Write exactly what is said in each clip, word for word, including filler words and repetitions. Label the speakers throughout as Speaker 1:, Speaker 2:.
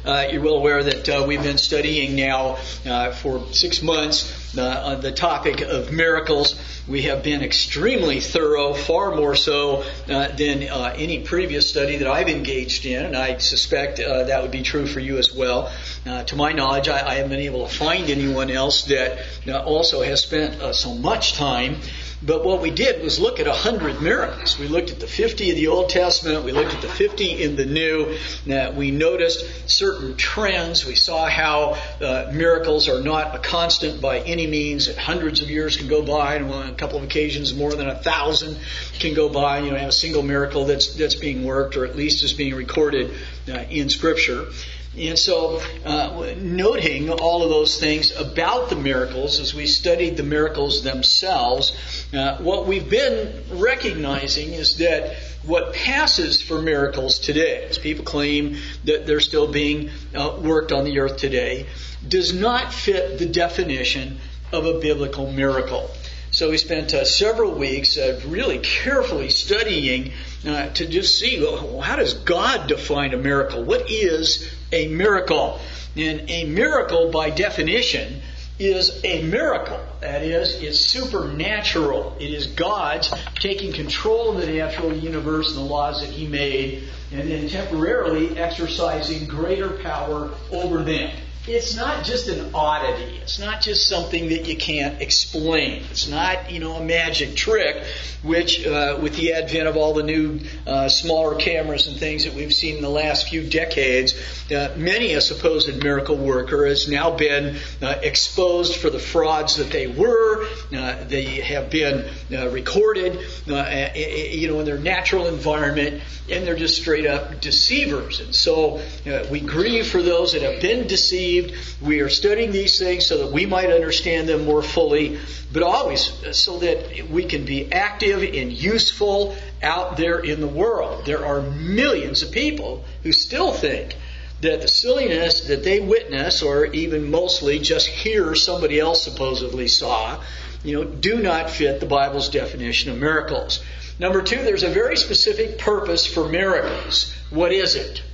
Speaker 1: uh, you're well aware that uh, we've been studying now uh, for six months uh, on the topic of miracles. We have been extremely thorough, far more so uh, than uh, any previous study that I've engaged in, and I suspect uh, that would be true for you as well. Uh, to my knowledge, I, I haven't been able to find anyone else that uh, also has spent uh, so much time. But what we did was look at a hundred miracles. We looked at the fifty of the Old Testament. We looked at the fifty in the New. Uh, we noticed certain trends. We saw how uh, miracles are not a constant by any means. That hundreds of years can go by, and on a couple of occasions more than a thousand can go by. You know, have a single miracle that's that's being worked, or at least is being recorded uh, in Scripture. And so, uh, noting all of those things about the miracles as we studied the miracles themselves, uh, what we've been recognizing is that what passes for miracles today, as people claim that they're still being uh, worked on the earth today, does not fit the definition of a biblical miracle. So we spent uh, several weeks uh, really carefully studying uh, to just see, well, how does God define a miracle? What is a miracle? And a miracle, by definition, is a miracle. That is, it's supernatural. It is God's taking control of the natural universe and the laws that He made, and then temporarily exercising greater power over them. It's not just an oddity. It's not just something that you can't explain. It's not, you know, a magic trick, which uh, with the advent of all the new uh, smaller cameras and things that we've seen in the last few decades, uh, many a supposed miracle worker has now been uh, exposed for the frauds that they were. Uh, they have been uh, recorded, uh, you know, in their natural environment, and they're just straight up deceivers. And so uh, we grieve for those that have been deceived. We are studying these things so that we might understand them more fully, but always so that we can be active and useful out there in the world. There are millions of people who still think that the silliness that they witness, or even mostly just hear somebody else supposedly saw, you know, do not fit the Bible's definition of miracles. Number two, there's a very specific purpose for miracles. What is it?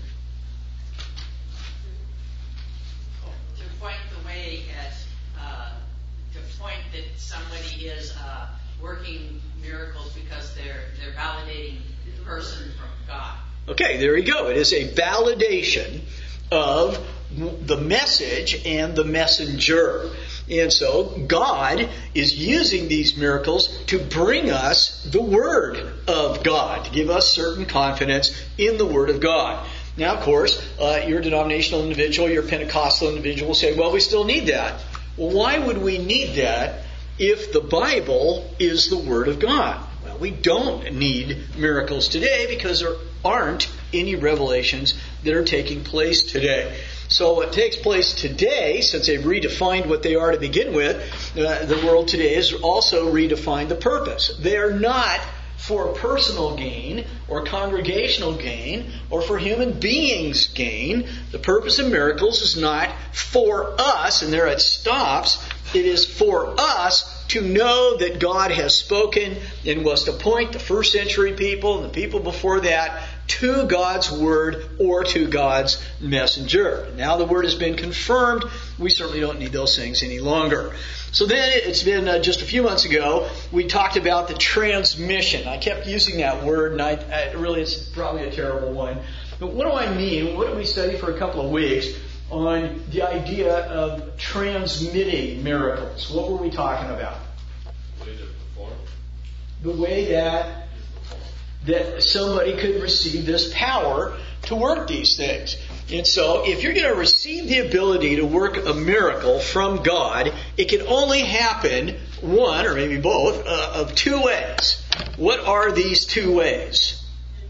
Speaker 2: Is uh, working miracles because they're they're validating the person from God.
Speaker 1: Okay, there you go. It is a validation of the message and the messenger. And so God is using these miracles to bring us the Word of God, to give us certain confidence in the Word of God. Now, of course, uh, you're a denominational individual, you're a Pentecostal individual, will say, well, we still need that. Well, why would we need that if the Bible is the Word of God? Well, we don't need miracles today because there aren't any revelations that are taking place today. So what takes place today, since they've redefined what they are to begin with, uh, the world today has also redefined the purpose. They are not for personal gain or congregational gain or for human beings' gain. The purpose of miracles is not for us, and there it stops. It is for us to know that God has spoken and was to point the first century people and the people before that to God's Word or to God's messenger. Now the Word has been confirmed. We certainly don't need those things any longer. So then it's been uh, just a few months ago, we talked about the transmission. I kept using that word, and I, I really it's probably a terrible one. But what do I mean? What did we study for a couple of weeks on the idea of transmitting miracles? What were we talking about?
Speaker 3: The way to perform.
Speaker 1: The way that that somebody could receive this power to work these things. And so, if you're going to receive the ability to work a miracle from God, it can only happen one, or maybe both, uh, of two ways. What are these two ways?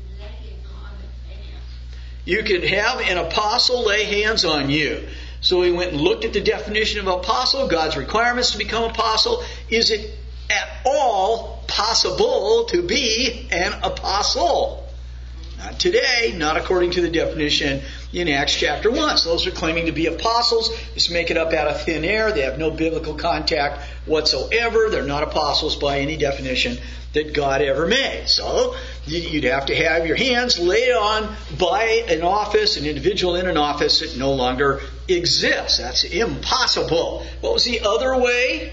Speaker 1: You could have an apostle lay hands on you. So we went and looked at the definition of apostle, God's requirements to become apostle. Is it at all possible to be an apostle? Not today, not according to the definition in Acts chapter one. So those are claiming to be apostles. Just make it up out of thin air. They have no biblical contact whatsoever. They're not apostles by any definition that God ever made. So you'd have to have your hands laid on by an office, an individual in an office that no longer exists. That's impossible. What was the other way?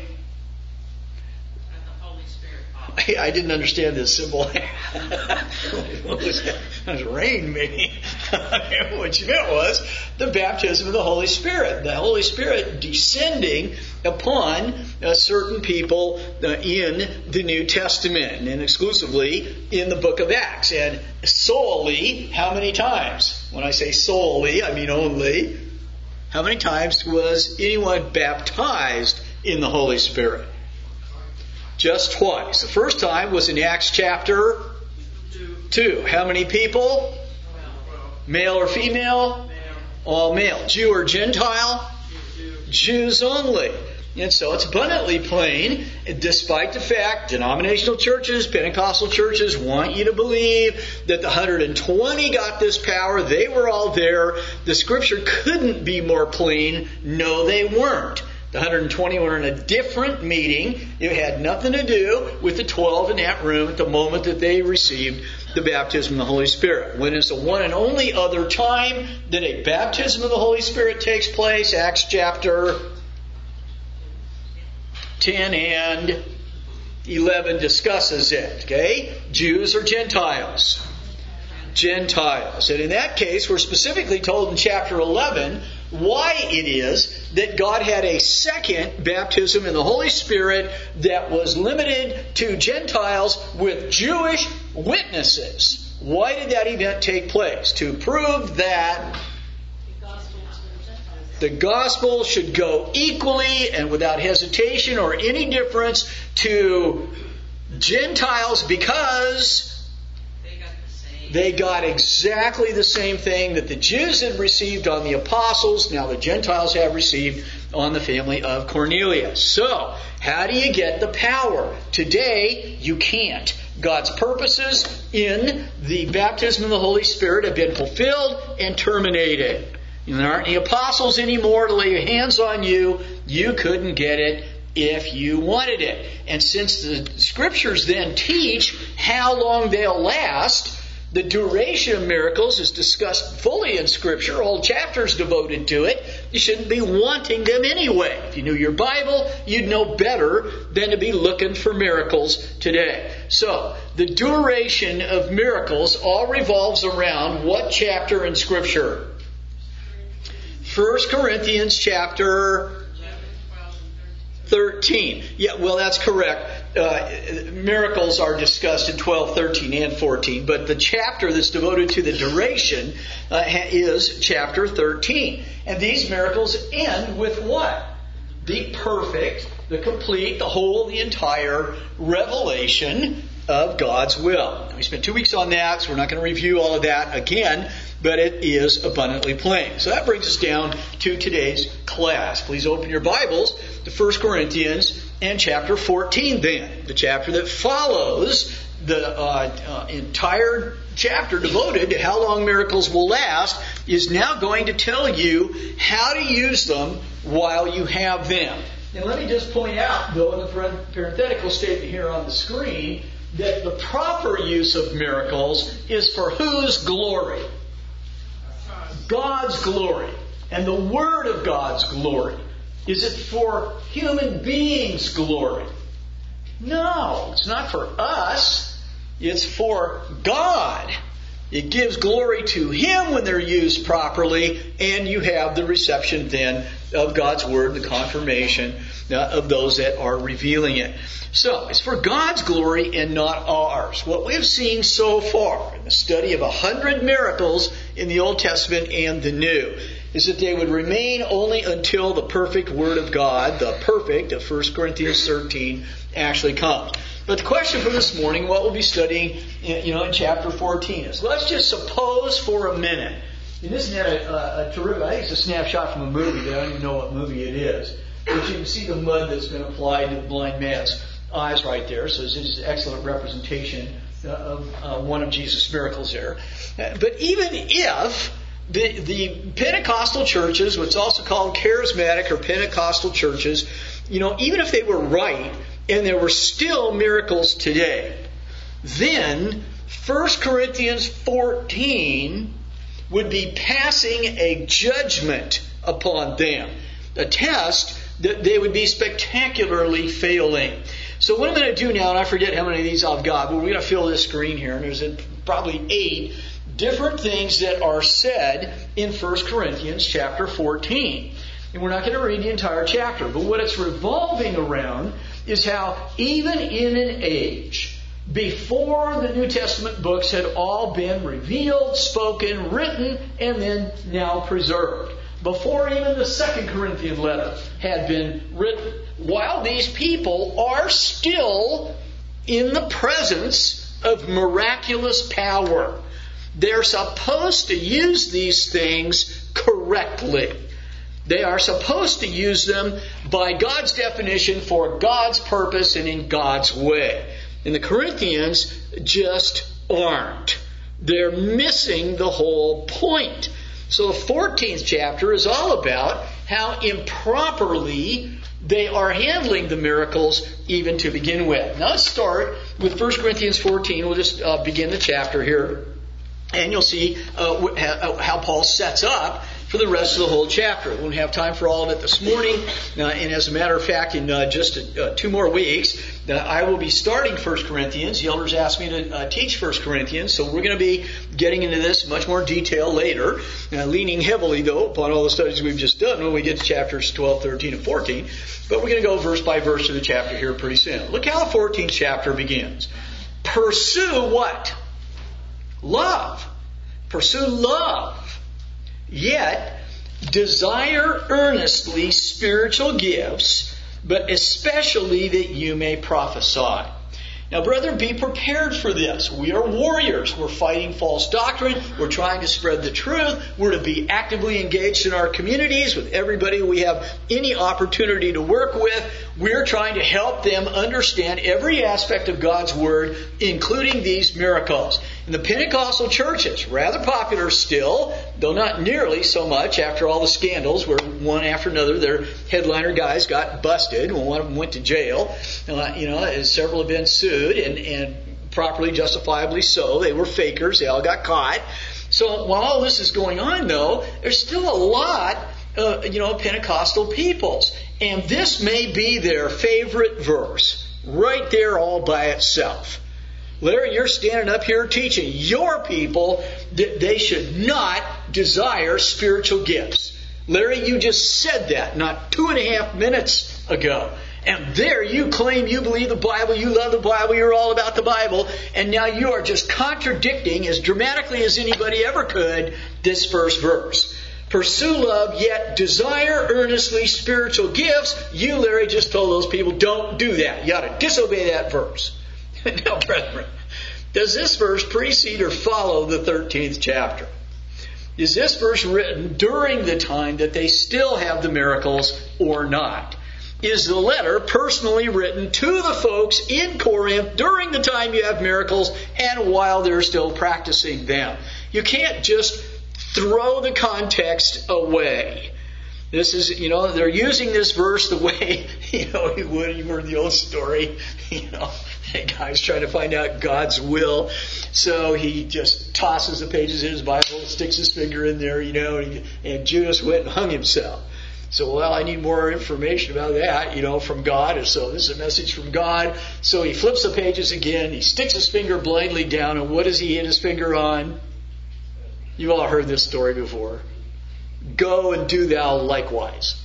Speaker 1: I didn't understand this symbol. What was that? It was rain, maybe. What you meant was the baptism of the Holy Spirit. The Holy Spirit descending upon uh, certain people uh, in the New Testament, and exclusively in the book of Acts. And solely, how many times? When I say solely, I mean only. How many times was anyone baptized in the Holy Spirit? Just twice. The first time was in Acts chapter two. How many people? Male or female? All male. Jew or Gentile? Jews only. And so it's abundantly plain, despite the fact denominational churches, Pentecostal churches want you to believe that the one hundred twenty got this power. They were all there. The Scripture couldn't be more plain. No, they weren't. The one hundred twenty were in a different meeting. It had nothing to do with the twelve in that room at the moment that they received the baptism of the Holy Spirit. When is the one and only other time that a baptism of the Holy Spirit takes place? Acts chapter ten and eleven discusses it. Okay? Jews or Gentiles? Gentiles. And in that case, we're specifically told in chapter eleven why it is that God had a second baptism in the Holy Spirit that was limited to Gentiles with Jewish witnesses. Why did that event take place? To prove that the gospel should go equally and without hesitation or any difference to Gentiles, because they got exactly the same thing that the Jews had received on the apostles. Now the Gentiles have received on the family of Cornelius. So, how do you get the power? Today, you can't. God's purposes in the baptism of the Holy Spirit have been fulfilled and terminated. There aren't any apostles anymore to lay your hands on you. You couldn't get it if you wanted it. And since the Scriptures then teach how long they'll last, the duration of miracles is discussed fully in Scripture. Whole chapters devoted to it. You shouldn't be wanting them anyway. If you knew your Bible, you'd know better than to be looking for miracles today. So, the duration of miracles all revolves around what chapter in Scripture? First Corinthians chapter thirteen. Yeah, well, that's correct. Uh, miracles are discussed in twelve, thirteen, and fourteen, but the chapter that's devoted to the duration uh, is chapter thirteen. And these miracles end with what? The perfect, the complete, the whole, the entire revelation of God's will. We spent two weeks on that, so we're not going to review all of that again, but it is abundantly plain. So that brings us down to today's class. Please open your Bibles to First Corinthians and chapter fourteen then. The chapter that follows the uh, uh, entire chapter devoted to how long miracles will last is now going to tell you how to use them while you have them. And let me just point out, though, in the parenthetical statement here on the screen, that the proper use of miracles is for whose glory? God's glory. And the Word of God's glory. Is it for human beings' glory? No, it's not for us. It's for God. It gives glory to Him when they're used properly, and you have the reception then of God's Word, the confirmation uh, of those that are revealing it. So, it's for God's glory and not ours. What we've seen so far in the study of a hundred miracles in the Old Testament and the New is that they would remain only until the perfect Word of God, the perfect of First Corinthians thirteen, actually comes. But the question for this morning, what we'll be studying, you know, in chapter fourteen is, let's just suppose for a minute, and isn't that a, a, a terrific, I think it's a snapshot from a movie, but I don't even know what movie it is. But you can see the mud that's been applied to the blind man's eyes right there. So this is an excellent representation of uh, one of Jesus' miracles there. But even if The, the Pentecostal churches, what's also called charismatic or Pentecostal churches, you know, even if they were right and there were still miracles today, then First Corinthians fourteen would be passing a judgment upon them, a test that they would be spectacularly failing. So what I'm going to do now, and I forget how many of these I've got, but we're going to fill this screen here, and there's probably eight different things that are said in First Corinthians chapter fourteen. And we're not going to read the entire chapter, but what it's revolving around is how even in an age before the New Testament books had all been revealed, spoken, written, and then now preserved, before even the Second Corinthian letter had been written, while these people are still in the presence of miraculous power, they're supposed to use these things correctly. They are supposed to use them by God's definition for God's purpose and in God's way. And the Corinthians just aren't. They're missing the whole point. So the fourteenth chapter is all about how improperly they are handling the miracles even to begin with. Now let's start with First Corinthians fourteen. We'll just uh, begin the chapter here. And you'll see uh, how Paul sets up for the rest of the whole chapter. We won't have time for all of it this morning. Uh, and as a matter of fact, in uh, just uh, two more weeks, uh, I will be starting First Corinthians. The elders asked me to uh, teach First Corinthians, so we're going to be getting into this in much more detail later, uh, leaning heavily, though, upon all the studies we've just done when we get to chapters twelve, thirteen, and fourteen. But we're going to go verse by verse through the chapter here pretty soon. Look how the fourteenth chapter begins. Pursue what? Love. Pursue love. Yet, desire earnestly spiritual gifts, but especially that you may prophesy. Now, brethren, be prepared for this. We are warriors. We're fighting false doctrine. We're trying to spread the truth. We're to be actively engaged in our communities with everybody we have any opportunity to work with. We're trying to help them understand every aspect of God's Word, including these miracles. In the Pentecostal churches, rather popular still, though not nearly so much after all the scandals where one after another their headliner guys got busted. Well, one of them went to jail. Uh, you know, and several have been sued, and, and properly, justifiably so. They were fakers. They all got caught. So while all this is going on, though, there's still a lot of, you know, Pentecostal peoples. And this may be their favorite verse, right there all by itself. Larry, you're standing up here teaching your people that they should not desire spiritual gifts. Larry, you just said that not two and a half minutes ago. And there you claim you believe the Bible, you love the Bible, you're all about the Bible, and now you are just contradicting as dramatically as anybody ever could this first verse. Pursue love, yet desire earnestly spiritual gifts. You, Larry, just told those people, don't do that. You ought to disobey that verse. Now, brethren, does this verse precede or follow the thirteenth chapter? Is this verse written during the time that they still have the miracles or not? Is the letter personally written to the folks in Corinth during the time you have miracles and while they're still practicing them? You can't just throw the context away. This is, you know, they're using this verse the way, you know, you would, you've heard the old story, you know, a guy's trying to find out God's will. So he just tosses the pages in his Bible, sticks his finger in there, you know, and, and Judas went and hung himself. So, well, I need more information about that, you know, from God. And so this is a message from God. So he flips the pages again. He sticks his finger blindly down. And what does he hit his finger on? You've all heard this story before. Go and do thou likewise.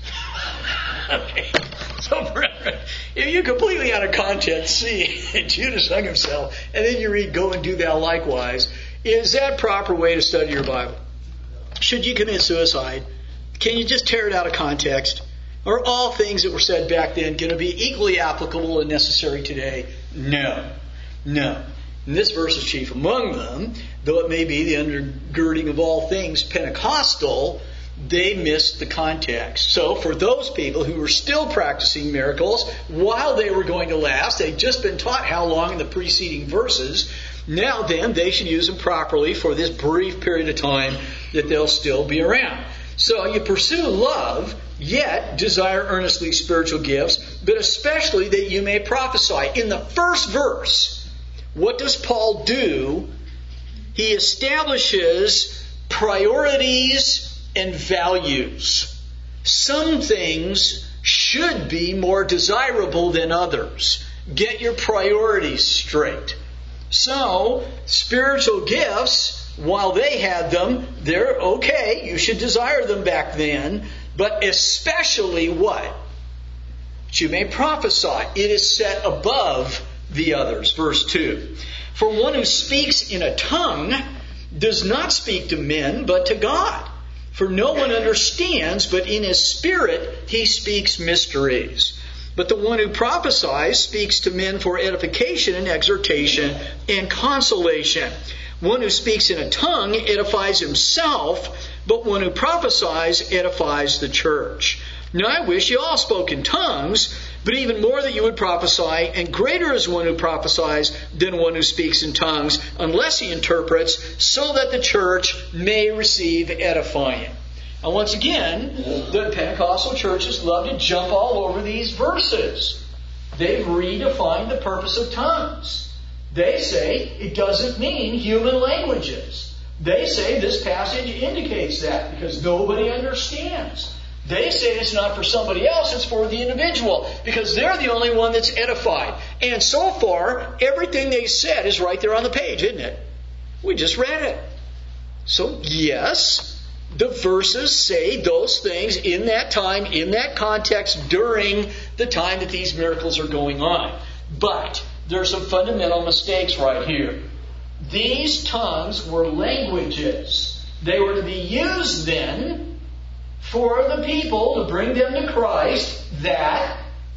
Speaker 1: Okay. So, brethren, if you completely out of context see Judas hung himself, and then you read, go and do thou likewise, is that proper way to study your Bible? Should you commit suicide? Can you just tear it out of context? Are all things that were said back then going to be equally applicable and necessary today? No. No. And this verse is chief among them, though it may be the undergirding of all things Pentecostal, they missed the context. So for those people who were still practicing miracles while they were going to last, they'd just been taught how long in the preceding verses. Now then, they should use them properly for this brief period of time that they'll still be around. So you pursue love, yet desire earnestly spiritual gifts, but especially that you may prophesy. In the first verse, what does Paul do? He establishes priorities and values. Some things should be more desirable than others. Get your priorities straight. So, spiritual gifts, while they had them, they're okay. You should desire them back then. But especially what? That you may prophesy. It is set above the others. Verse two. For one who speaks in a tongue does not speak to men, but to God. For no one understands, but in his spirit he speaks mysteries. But the one who prophesies speaks to men for edification and exhortation and consolation. One who speaks in a tongue edifies himself, but one who prophesies edifies the church. Now I wish you all spoke in tongues, but even more that you would prophesy, and greater is one who prophesies than one who speaks in tongues, unless he interprets, so that the church may receive edifying. Now once again, the Pentecostal churches love to jump all over these verses. They've redefined the purpose of tongues. They say it doesn't mean human languages. They say this passage indicates that because nobody understands. They say it's not for somebody else, it's for the individual, because they're the only one that's edified. And so far, everything they said is right there on the page, isn't it? We just read it. So, yes, the verses say those things in that time, in that context, during the time that these miracles are going on. But there's some fundamental mistakes right here. These tongues were languages. They were to be used then for the people to bring them to Christ that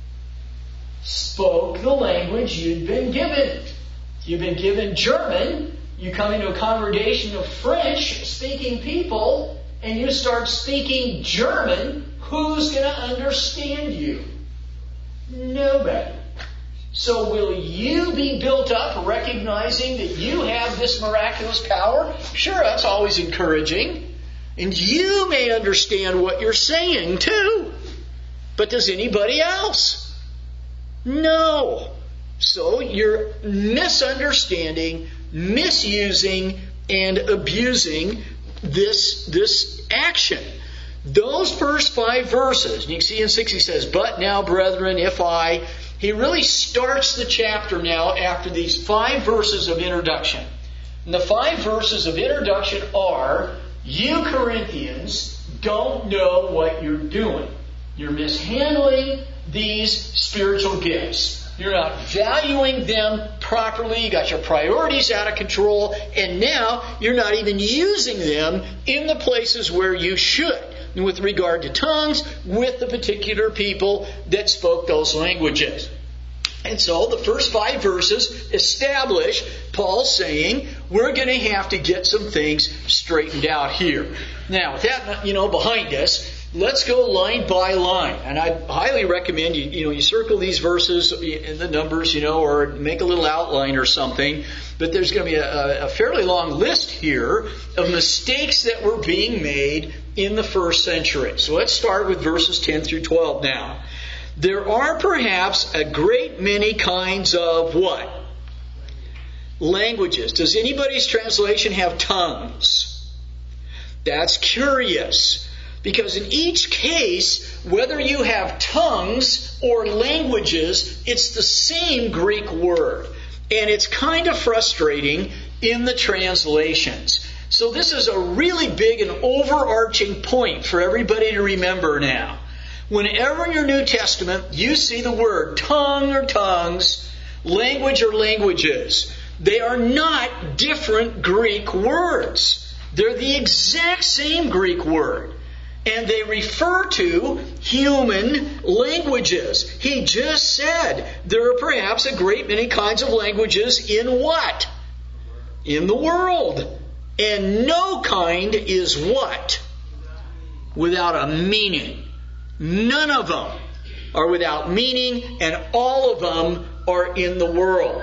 Speaker 1: spoke the language you'd been given. You've been given German, you come into a congregation of French-speaking people, and you start speaking German, who's going to understand you? Nobody. So will you be built up recognizing that you have this miraculous power? Sure, that's always encouraging. And you may understand what you're saying too. But does anybody else? No. So you're misunderstanding, misusing, and abusing this, this action. Those first five verses, you can see in six he says, but now, brethren, if I... He really starts the chapter now after these five verses of introduction. And the five verses of introduction are... You Corinthians don't know what you're doing. You're mishandling these spiritual gifts. You're not valuing them properly. You got your priorities out of control. And now you're not even using them in the places where you should. With regard to tongues, with the particular people that spoke those languages. And so the first five verses establish Paul saying we're going to have to get some things straightened out here. Now, with that, you know, behind us, let's go line by line. And I highly recommend you, you know, you circle these verses in the numbers, you know, or make a little outline or something. But there's going to be a, a fairly long list here of mistakes that were being made in the first century. So let's start with verses ten through twelve now. There are perhaps a great many kinds of what? Languages. Does anybody's translation have tongues? That's curious. Because in each case, whether you have tongues or languages, it's the same Greek word. And it's kind of frustrating in the translations. So this is a really big and overarching point for everybody to remember now. Whenever in your New Testament you see the word tongue or tongues, language or languages, they are not different Greek words. They're the exact same Greek word. And they refer to human languages. He just said there are perhaps a great many kinds of languages in what? In the world. And no kind is what? Without a meaning. None of them are without meaning, and all of them are in the world.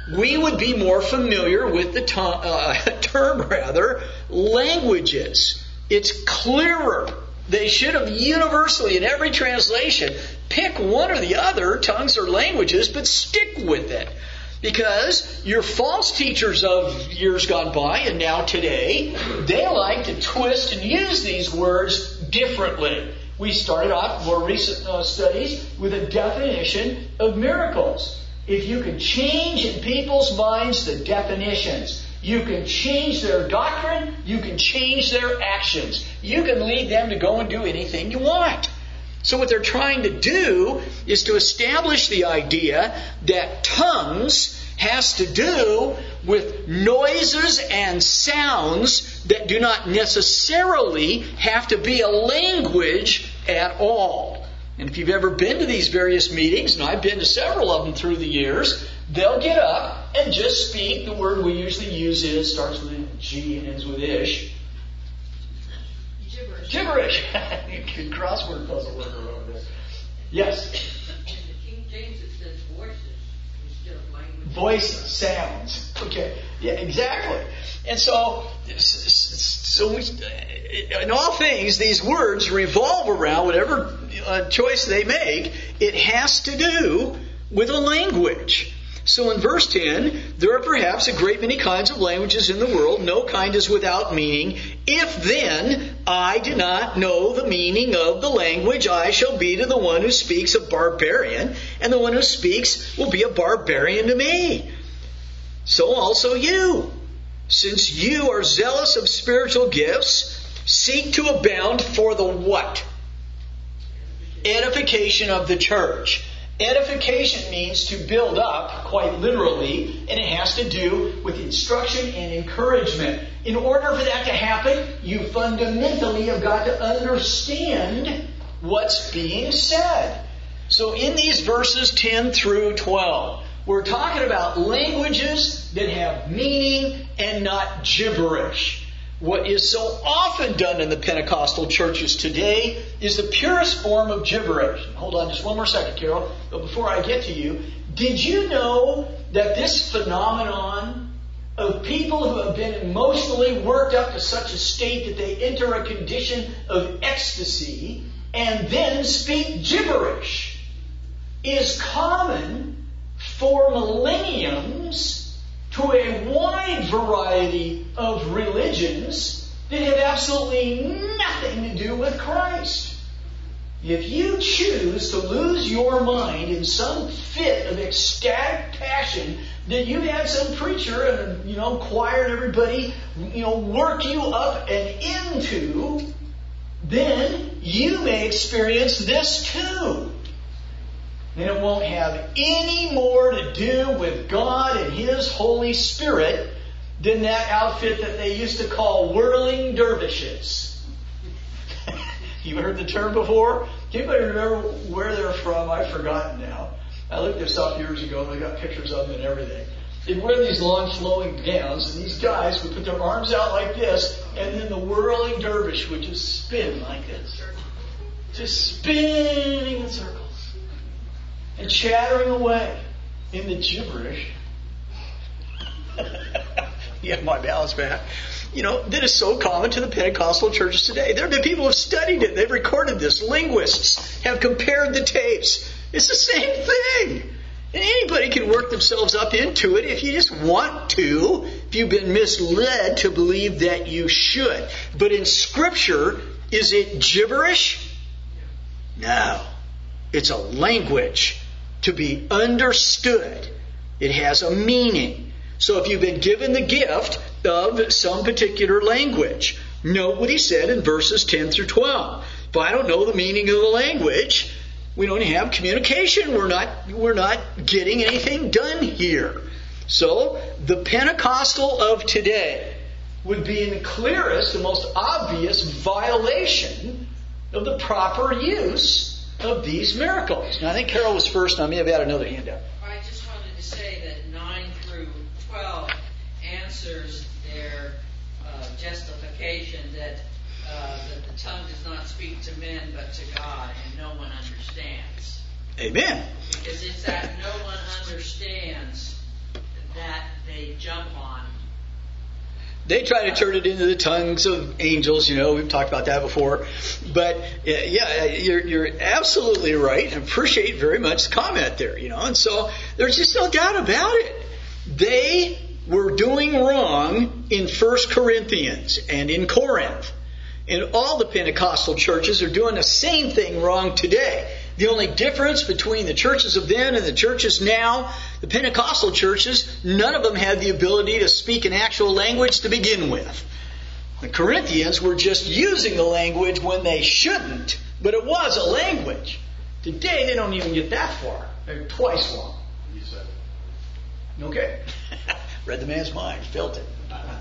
Speaker 1: we would be more familiar with the to- uh, term, rather, languages. It's clearer. They should have universally, in every translation, pick one or the other, tongues or languages, but stick with it. Because your false teachers of years gone by and now today, they like to twist and use these words differently. We started off more recent uh, studies with a definition of miracles. If you can change in people's minds the definitions, you can change their doctrine, you can change their actions. You can lead them to go and do anything you want. So what they're trying to do is to establish the idea that tongues has to do with noises and sounds that do not necessarily have to be a language at all. And if you've ever been to these various meetings, and I've been to several of them through the years, they'll get up and just speak. The word we usually use is, starts with a G and ends with ish.
Speaker 2: Gibberish.
Speaker 1: Gibberish. Good crossword puzzle worker over there. Yes.
Speaker 2: In the King James it says voices instead of language.
Speaker 1: Voice sounds. Okay. Yeah, exactly. And so, so we, in all things, these words revolve around whatever uh, choice they make. It has to do with a language. So in verse ten, there are perhaps a great many kinds of languages in the world. No kind is without meaning. If then I do not know the meaning of the language, I shall be to the one who speaks a barbarian, and the one who speaks will be a barbarian to me. So also you, since you are zealous of spiritual gifts, seek to abound for the what? Edification of the church. Edification means to build up, quite literally, and it has to do with instruction and encouragement. In order for that to happen, you fundamentally have got to understand what's being said. So in these verses ten through twelve, we're talking about languages that have meaning and not gibberish. What is so often done in the Pentecostal churches today is the purest form of gibberish. Hold on just one more second, Carol. But before I get to you, did you know that this phenomenon of people who have been emotionally worked up to such a state that they enter a condition of ecstasy and then speak gibberish is common for millenniums to a wide variety of religions that have absolutely nothing to do with Christ. If you choose to lose your mind in some fit of ecstatic passion that you had some preacher and, you know, choir and everybody, you know, work you up and into, then you may experience this too. And it won't have any more to do with God and His Holy Spirit than that outfit that they used to call whirling dervishes. You heard the term before? Can anybody remember where they're from? I've forgotten now. I looked this up years ago and I got pictures of them and everything. They'd wear these long flowing gowns and these guys would put their arms out like this and then the whirling dervish would just spin like this. Just spinning in circles. And chattering away in the gibberish. You have my balance back. You know, that is so common to the Pentecostal churches today. There have been people who have studied it. They've recorded this. Linguists have compared the tapes. It's the same thing. And anybody can work themselves up into it if you just want to, if you've been misled to believe that you should. But in Scripture, is it gibberish? No. It's a language to be understood. It has a meaning. So if you've been given the gift of some particular language, note what he said in verses ten through twelve. If I don't know the meaning of the language, we don't have communication. We're not, we're not getting anything done here. So the Pentecostal of today would be in the clearest and most obvious violation of the proper use of these miracles. Now, I think Carol was first, and I may have had another handout.
Speaker 2: I just wanted to say that nine through twelve answers their uh, justification that, uh, that the tongue does not speak to men but to God, and no one understands.
Speaker 1: Amen.
Speaker 2: Because it's that no one understands that that they jump on.
Speaker 1: They try to turn it into the tongues of angels. You know, we've talked about that before. But yeah, you're, you're absolutely right. I appreciate very much the comment there. You know, and so there's just no doubt about it. They were doing wrong in First Corinthians and in Corinth. And all the Pentecostal churches are doing the same thing wrong today. The only difference between the churches of then and the churches now, the Pentecostal churches, none of them had the ability to speak an actual language to begin with. The Corinthians were just using the language when they shouldn't, but it was a language. Today they don't even get that far. They're twice long.
Speaker 3: You said it.
Speaker 1: Okay. Read the man's mind, felt it.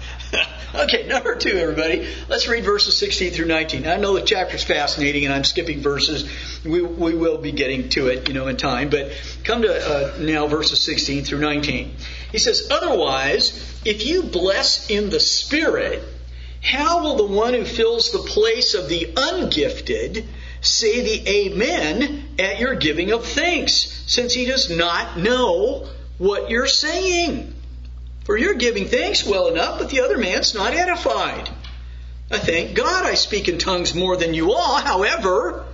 Speaker 1: Okay, number two, everybody. Let's read verses sixteen through nineteen. I know the chapter's fascinating, and I'm skipping verses. We we will be getting to it, you know, in time. But come to uh, now verses sixteen through nineteen. He says, "Otherwise, if you bless in the Spirit, how will the one who fills the place of the ungifted say the Amen at your giving of thanks, since he does not know what you're saying? For you're giving thanks well enough, but the other man's not edified. I thank God I speak in tongues more than you all. However,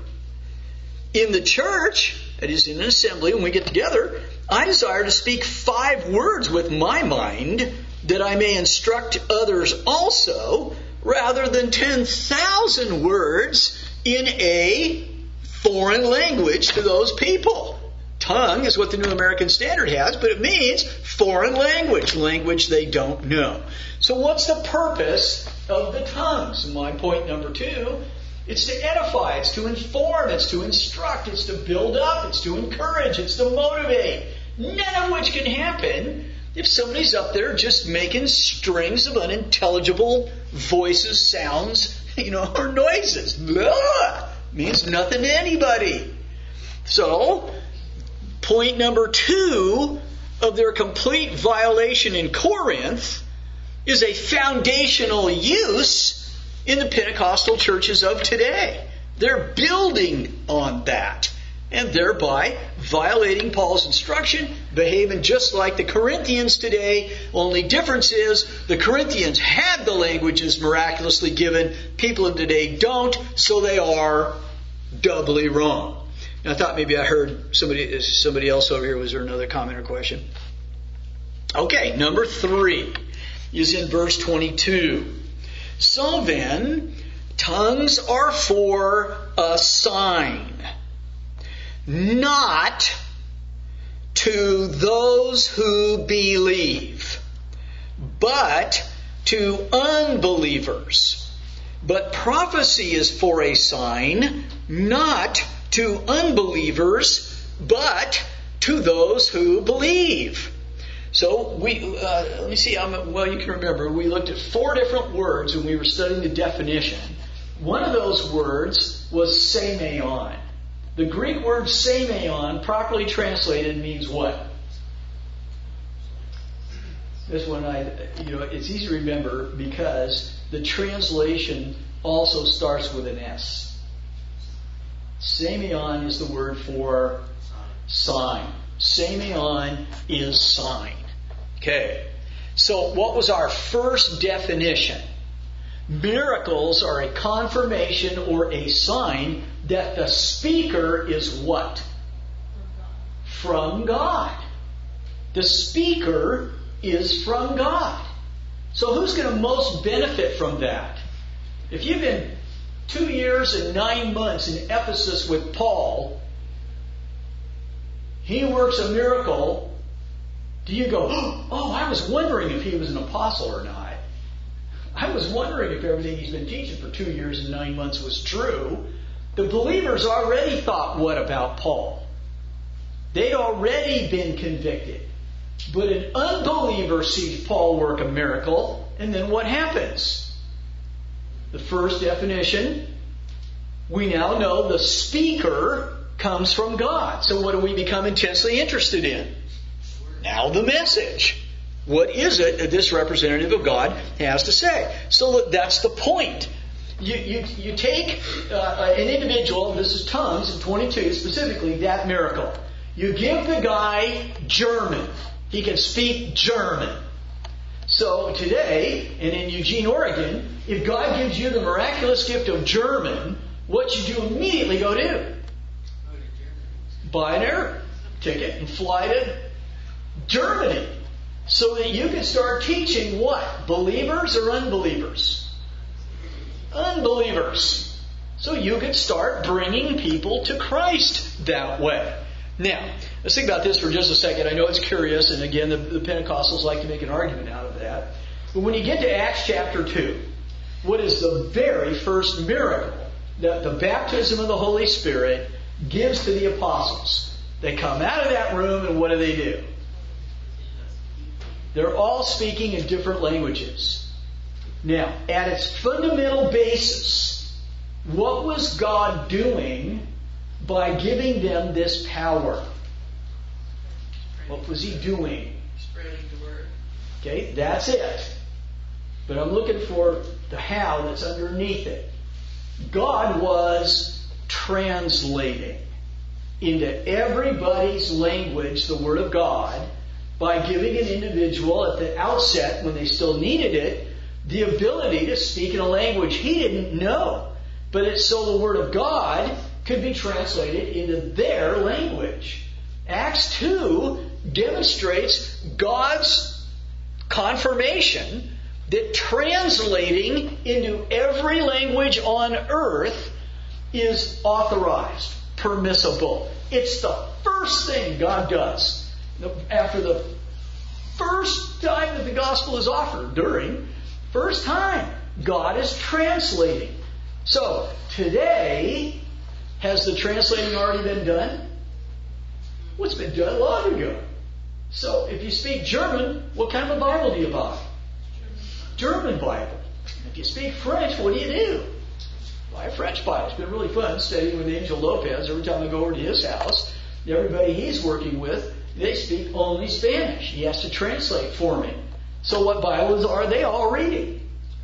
Speaker 1: in the church, that is in an assembly, when we get together, I desire to speak five words with my mind, that I may instruct others also, rather than ten thousand words in a foreign language to those people." Tongue is what the New American Standard has, but it means foreign language, language they don't know. So what's the purpose of the tongues? My point number two, it's to edify, it's to inform, it's to instruct, it's to build up, it's to encourage, it's to motivate. None of which can happen if somebody's up there just making strings of unintelligible voices, sounds, you know, or noises. Blah! Means nothing to anybody. So, point number two of their complete violation in Corinth is a foundational use in the Pentecostal churches of today. They're building on that and thereby violating Paul's instruction, behaving just like the Corinthians today. Only difference is the Corinthians had the languages miraculously given. People of today don't, so they are doubly wrong. I thought maybe I heard somebody somebody else over here. Was there another comment or question? Okay, number three is in verse twenty-two. So then, tongues are for a sign, not to those who believe, but to unbelievers. But prophecy is for a sign, not to unbelievers, but to those who believe. So we, uh, let me see. I'm, well, you can remember we looked at four different words when we were studying the definition. One of those words was semeion. The Greek word semeion, properly translated, means what? This one, I, you know, it's easy to remember because the translation also starts with an S. Semeion is the word for sign. Semeion is sign. Okay. So what was our first definition? Miracles are a confirmation or a sign that the speaker is what? From God. The speaker is from God. So who's going to most benefit from that? If you've been two years and nine months in Ephesus with Paul, he works a miracle. Do you go, oh, I was wondering if he was an apostle or not. I was wondering if everything he's been teaching for two years and nine months was true. The believers already thought, what about Paul? They'd already been convicted. But an unbeliever sees Paul work a miracle, and then what happens? The first definition, we now know the speaker comes from God. So what do we become intensely interested in? Now the message. What is it that this representative of God has to say? So that's the point. You, you, you take uh, an individual, this is tongues in twenty-two, specifically that miracle. You give the guy German. He can speak German. So today, and in Eugene, Oregon, if God gives you the miraculous gift of German, what should you immediately go do? Buy an air ticket and fly to Germany so that you can start teaching what? Believers or unbelievers? Unbelievers. So you can start bringing people to Christ that way. Now, let's think about this for just a second. I know it's curious, and again, the, the Pentecostals like to make an argument out of that. But when you get to Acts chapter two, what is the very first miracle that the baptism of the Holy Spirit gives to the apostles? They come out of that room, and what do they do? They're all speaking in different languages. Now, at its fundamental basis, what was God doing by giving them this power? What was He doing?
Speaker 2: Spreading the word.
Speaker 1: Okay, that's it. But I'm looking for the how that's underneath it. God was translating into everybody's language the Word of God by giving an individual at the outset, when they still needed it, the ability to speak in a language he didn't know. But it's so the Word of God could be translated into their language. Acts two demonstrates God's confirmation that translating into every language on earth is authorized, permissible. It's the first thing God does. After the first time that the gospel is offered, during, first time, God is translating. So, today, has the translating already been done? Well, it's been done long ago. So, if you speak German, what kind of a Bible do you buy? German Bible. If you speak French, what do you do? Buy a French Bible. It's been really fun studying with Angel Lopez. Every time I go over to his house, everybody he's working with, they speak only Spanish. He has to translate for me. So what Bibles are they all reading?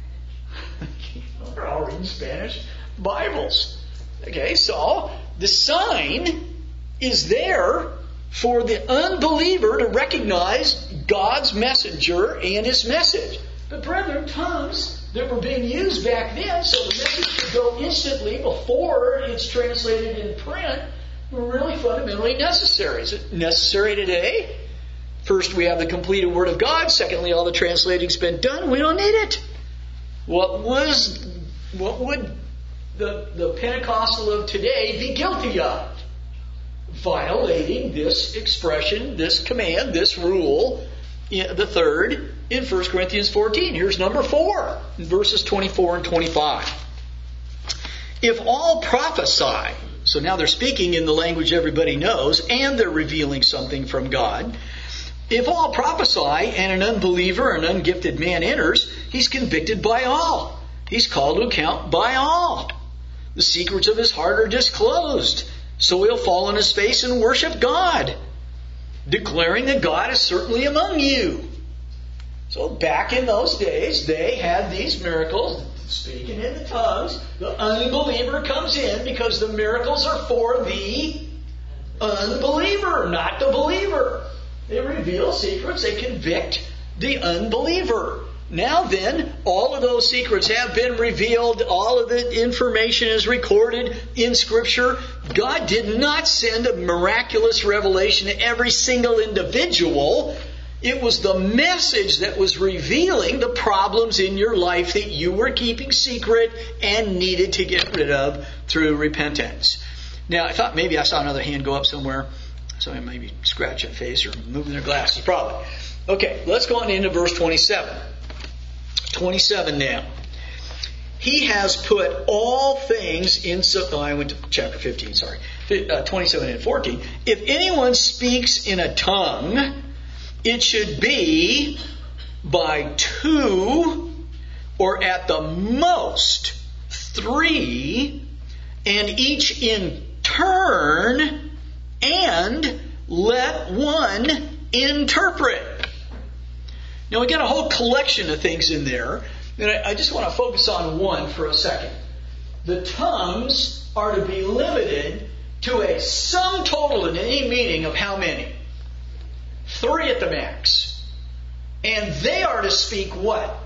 Speaker 1: They're all reading Spanish Bibles. Okay, so the sign is there for the unbeliever to recognize God's messenger and His message. But brethren, tongues that were being used back then, so the message could go instantly before it's translated in print, were really fundamentally necessary. Is it necessary today? First, we have the completed Word of God. Secondly, all the translating's been done. We don't need it. What was, what would the, the Pentecostal of today be guilty of? Violating this expression, this command, this rule, the third, in First Corinthians fourteen. Here's number four, in verses twenty-four and twenty-five. If all prophesy, so now they're speaking in the language everybody knows, and they're revealing something from God. If all prophesy and an unbeliever, an ungifted man enters, he's convicted by all. He's called to account by all. The secrets of his heart are disclosed. So he'll fall on his face and worship God, declaring that God is certainly among you. So back in those days, they had these miracles, speaking in the tongues. The unbeliever comes in because the miracles are for the unbeliever, not the believer. They reveal secrets. They convict the unbeliever. Now then, all of those secrets have been revealed. All of the information is recorded in Scripture. God did not send a miraculous revelation to every single individual. It was the message that was revealing the problems in your life that you were keeping secret and needed to get rid of through repentance. Now, I thought maybe I saw another hand go up somewhere. So I may be scratching face or moving their glasses, probably. Okay, let's go on into verse twenty-seven. twenty-seven now. He has put all things in... So, oh, I went to chapter fifteen, sorry. Uh, twenty-seven and fourteen. If anyone speaks in a tongue, it should be by two or at the most three, and each in turn, and let one interpret. Now we got a whole collection of things in there, and I, I just want to focus on one for a second. The tongues are to be limited to a sum total in any meaning of how many? Three at the max. And they are to speak what?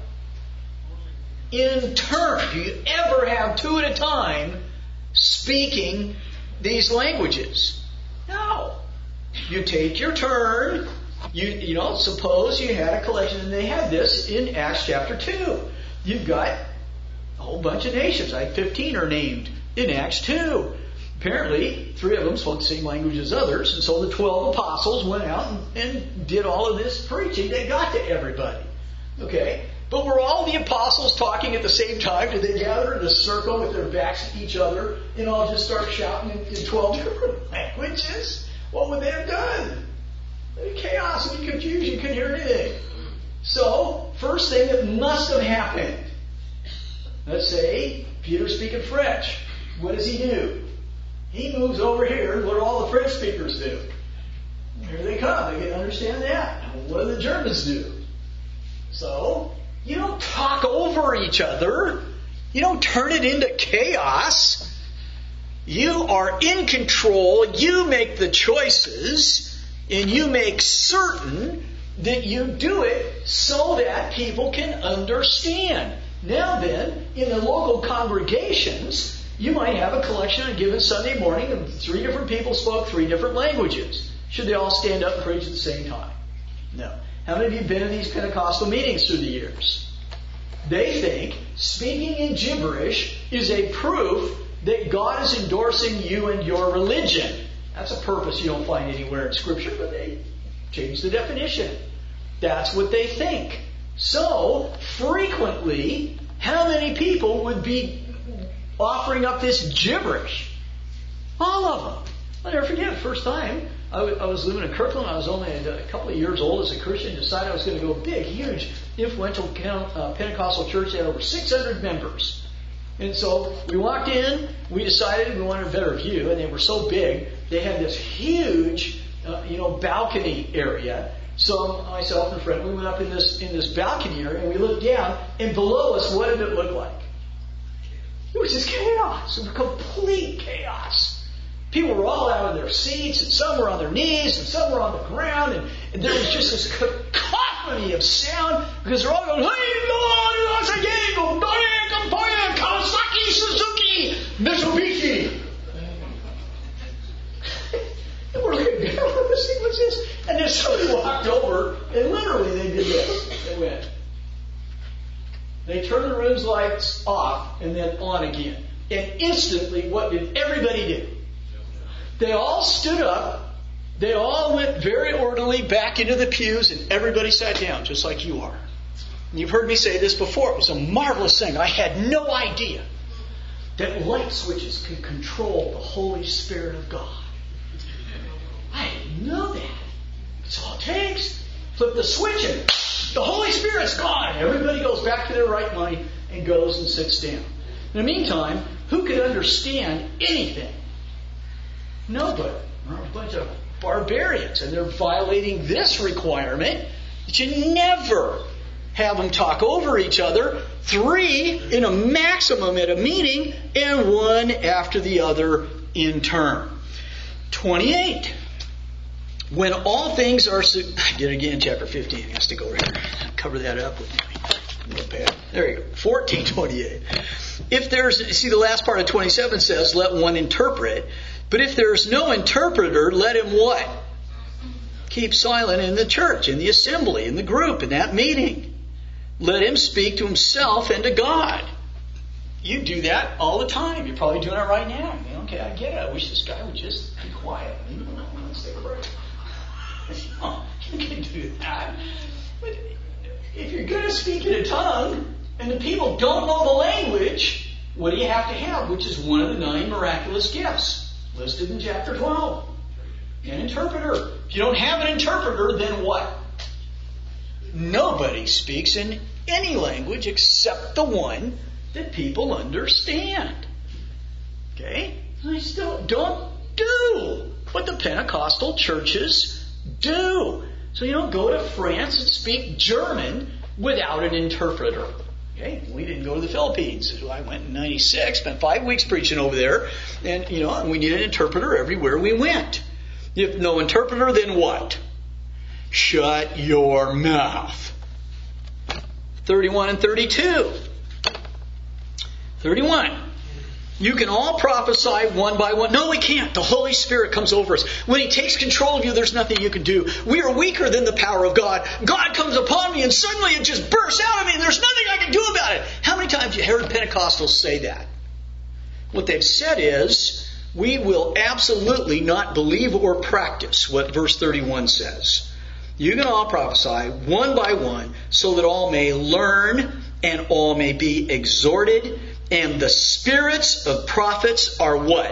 Speaker 1: In turn. Do you ever have two at a time speaking these languages? No. You take your turn. You you know, suppose you had a collection, and they had this in Acts chapter two. You've got a whole bunch of nations. Like fifteen are named in Acts two. Apparently, three of them spoke the same language as others, and so the twelve apostles went out and, and did all of this preaching. They got to everybody. Okay? But were all the apostles talking at the same time? Did they gather in a circle with their backs to each other and all just start shouting in, in twelve different languages? What would they have done? Chaos and confusion, you couldn't hear anything. So, first thing that must have happened. Let's say Peter's speaking French. What does he do? He moves over here, and what do all the French speakers do? Here they come. They can understand that. What do the Germans do? So, you don't talk over each other. You don't turn it into chaos. You are in control. You make the choices. And you make certain that you do it so that people can understand. Now then, in the local congregations, you might have a collection on a given Sunday morning and three different people spoke three different languages. Should they all stand up and preach at the same time? No. How many of you have been in these Pentecostal meetings through the years? They think speaking in gibberish is a proof that God is endorsing you and your religion. That's a purpose you don't find anywhere in Scripture, but they changed the definition. That's what they think. So, frequently, how many people would be offering up this gibberish? All of them. I'll never forget the first time I, w- I was living in Kirkland. I was only a couple of years old as a Christian. Decided I was going to go big, huge, influential uh, Pentecostal church. They had over six hundred members. And so we walked in, we decided we wanted a better view, and they were so big, they had this huge, uh, you know, balcony area. So myself and a friend, we went up in this in this balcony area, and we looked down, and below us, what did it look like? It was just chaos. It was complete chaos. People were all out of their seats, and some were on their knees, and some were on the ground, and, and there was just this cacophony of sound, because they're all going, hey, Lord, once again, go, Kawasaki, Suzuki, Mitsubishi. And we're like, what's this? And then somebody walked over, and literally they did this. They went. They turned the room's lights off, and then on again. And instantly, what did everybody do? They all stood up. They all went very orderly back into the pews, and everybody sat down, just like you are. And you've heard me say this before. It was a marvelous thing. I had no idea that light switches could control the Holy Spirit of God. I didn't know that. That's all it takes. Flip the switch and the Holy Spirit's gone. Everybody goes back to their right mind and goes and sits down. In the meantime, who could understand anything? Nobody. They're a bunch of barbarians, and they're violating this requirement that you never have them talk over each other, three in a maximum at a meeting, and one after the other in turn. twenty-eight. When all things are... Su- I did it again, chapter fifteen. It has to go over here. Cover that up with me. Notepad. There you go. fourteen twenty-eight. If there's... See, the last part of twenty-seven says, let one interpret. But if there's no interpreter, let him what? Keep silent in the church, in the assembly, in the group, in that meeting. Let him speak to himself and to God. You do that all the time. You're probably doing it right now. You know, okay, I get it. I wish this guy would just be quiet. Leave him alone. Let's take a break. You can do that. But if you're going to speak in a tongue and the people don't know the language, what do you have to have? Which is one of the nine miraculous gifts listed in chapter twelve. An interpreter. If you don't have an interpreter, then what? Nobody speaks in any language except the one that people understand. Okay? I still don't do what the Pentecostal churches do. So you don't go to France and speak German without an interpreter. Okay? We didn't go to the Philippines. I went in ninety-six, spent five weeks preaching over there, and you know, and we needed an interpreter everywhere we went. If no interpreter, then what? shut your mouth. thirty-one and thirty-two. thirty-one. You can all prophesy one by one. No, we can't. The Holy Spirit comes over us. When He takes control of you, there's nothing you can do. We are weaker than the power of God. God comes upon me and suddenly it just bursts out of me and there's nothing I can do about it. How many times have you heard Pentecostals say that? What they've said is, we will absolutely not believe or practice what verse thirty-one says. You can all prophesy one by one so that all may learn and all may be exhorted. And the spirits of prophets are what?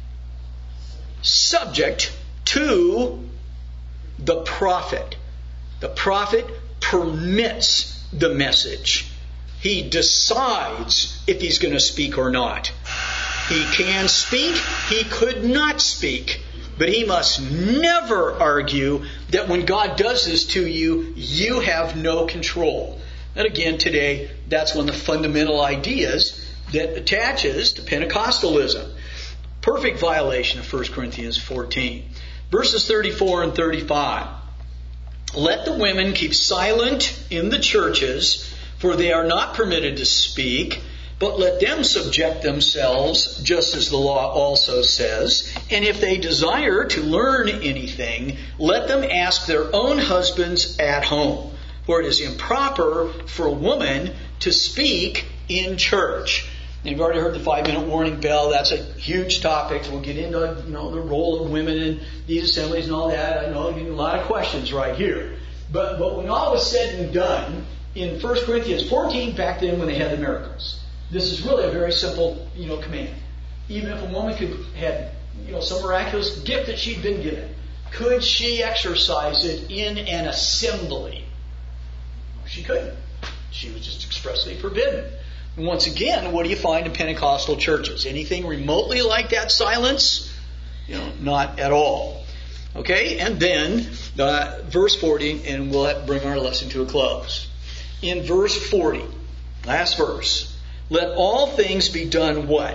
Speaker 1: Subject to the prophet. The prophet permits the message. He decides if he's going to speak or not. He can speak, he could not speak. But he must never argue that when God does this to you, you have no control. And again, today, that's one of the fundamental ideas that attaches to Pentecostalism. Perfect violation of First Corinthians fourteen. Verses thirty-four and thirty-five. Let the women keep silent in the churches, for they are not permitted to speak, but let them subject themselves, just as the law also says. And if they desire to learn anything, let them ask their own husbands at home, for it is improper for a woman to speak in church. And you've already heard the five-minute warning bell. That's a huge topic. We'll get into, you know, the role of women in these assemblies and all that. I know I'll give you a lot of questions right here. But but when all was said and done, in First Corinthians fourteen, back then when they had the miracles, this is really a very simple, you know, command. Even if a woman could have, you know, some miraculous gift that she'd been given, could she exercise it in an assembly? She couldn't. She was just expressly forbidden. And once again, what do you find in Pentecostal churches? Anything remotely like that silence? You know, not at all. Okay, and then uh, verse forty, and we'll bring our lesson to a close. In verse forty, last verse, let all things be done what?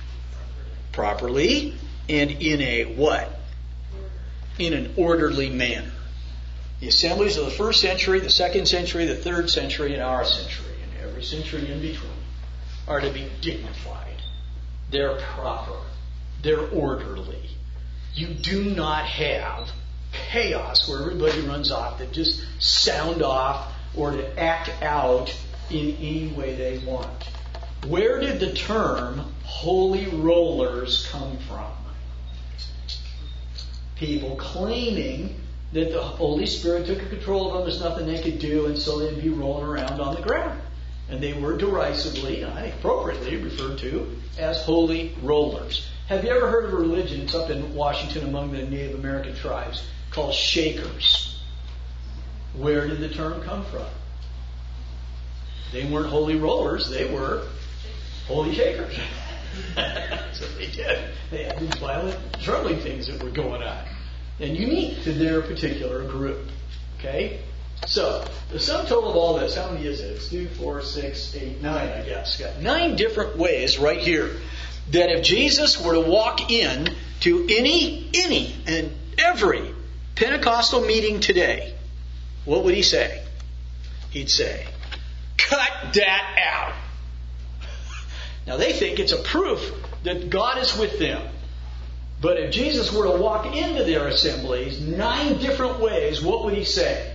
Speaker 1: Properly, and in a what? In an orderly manner. The assemblies of the first century, the second century, the third century, and our century, and every century in between, are to be dignified. They're proper. They're orderly. You do not have chaos where everybody runs off to just sound off or to act out in any way they want. Where did the term holy rollers come from? People claiming that the Holy Spirit took control of them, there's nothing they could do, and so they'd be rolling around on the ground. And they were derisively, I think appropriately, referred to as holy rollers. Have you ever heard of a religion, it's up in Washington among the Native American tribes, called Shakers? Where did the term come from? They weren't holy rollers, they were holy shakers. That's what they did. They had these violent, troubling things that were going on. And unique to their particular group. Okay? So, the sum total of all this, how many is it? It's two, four, six, eight, nine, I guess. Got nine different ways right here that if Jesus were to walk in to any, any, and every Pentecostal meeting today, what would he say? He'd say, cut that out. Now, they think it's a proof that God is with them. But if Jesus were to walk into their assemblies nine different ways, what would he say?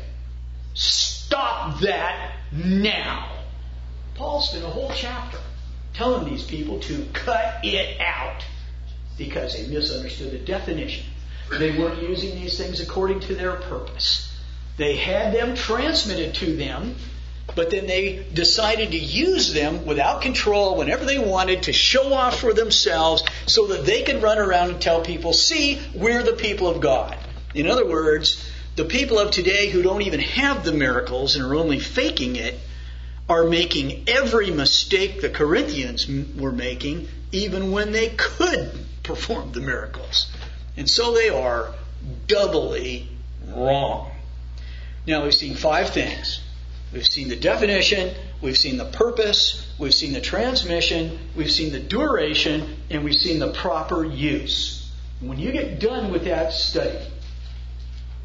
Speaker 1: Stop that now. Paul spent a whole chapter telling these people to cut it out because they misunderstood the definition. They weren't using these things according to their purpose. They had them transmitted to them, but then they decided to use them without control whenever they wanted to show off for themselves so that they could run around and tell people, see, we're the people of God. In other words, the people of today who don't even have the miracles and are only faking it are making every mistake the Corinthians were making, even when they could perform the miracles. And so they are doubly wrong. Now we've seen five things. We've seen the definition, we've seen the purpose, we've seen the transmission, we've seen the duration, and we've seen the proper use. When you get done with that study,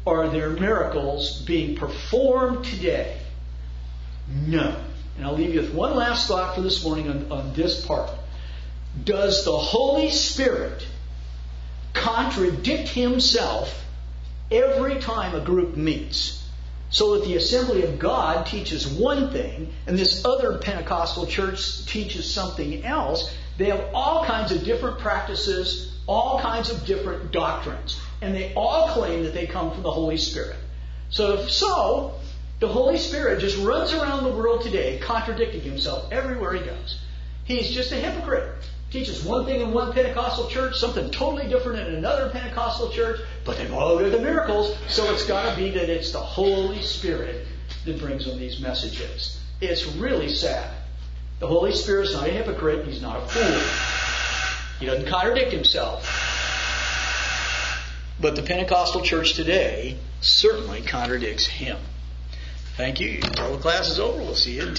Speaker 1: are there miracles being performed today? No. And I'll leave you with one last thought for this morning on, on this part. Does the Holy Spirit contradict Himself every time a group meets? So that the Assembly of God teaches one thing, and this other Pentecostal church teaches something else. They have all kinds of different practices, all kinds of different doctrines. And they all claim that they come from the Holy Spirit. So if so, the Holy Spirit just runs around the world today contradicting Himself everywhere He goes. He's just a hypocrite. Teaches one thing in one Pentecostal church, something totally different in another Pentecostal church, but they've all got the miracles, so it's got to be that it's the Holy Spirit that brings them these messages. It's really sad. The Holy Spirit's not a hypocrite. He's not a fool. He doesn't contradict Himself. But the Pentecostal church today certainly contradicts Him. Thank you. Until the class is over, we'll see you in